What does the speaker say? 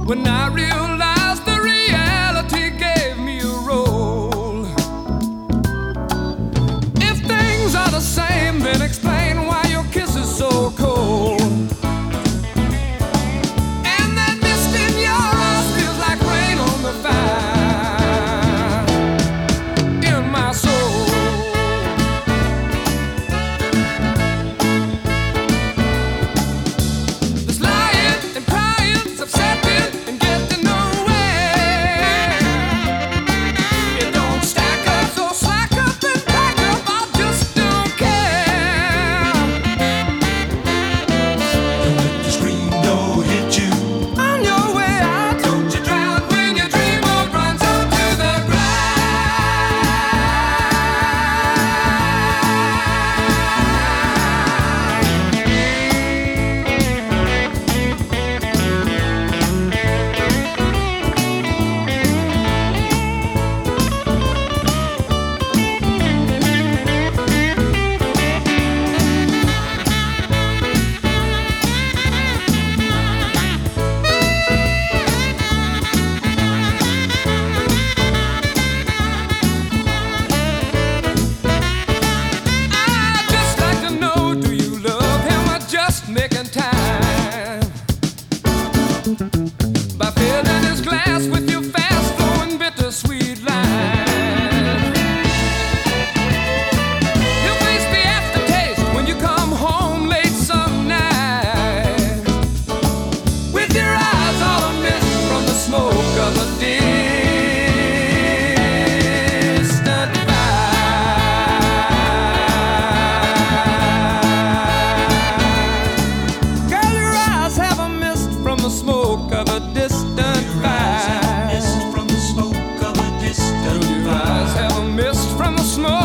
when I realized the reality gave me a role. If things are the same, then explain why your kiss is so cold. And that mist in your eyes feels like rain on the fire in my soul. This lying and crying's upsetting and getting nowhere. It don't stack up, so slack up and pack up. I just don't care. Don't let the screen door hit you. On your way out, don't you drown when your dream all runs out to the I'd just like to know, do you love him or just making time? By filling his glass with your fast-flowing bittersweet line. He'll face the aftertaste when you come home late some night, with your eyes all amiss from the smoke of a distant fire. Girl, your eyes have a mist from the smoke of a distant fire. Mist from the smoke of a distant Your eyes fire. have a mist from the smoke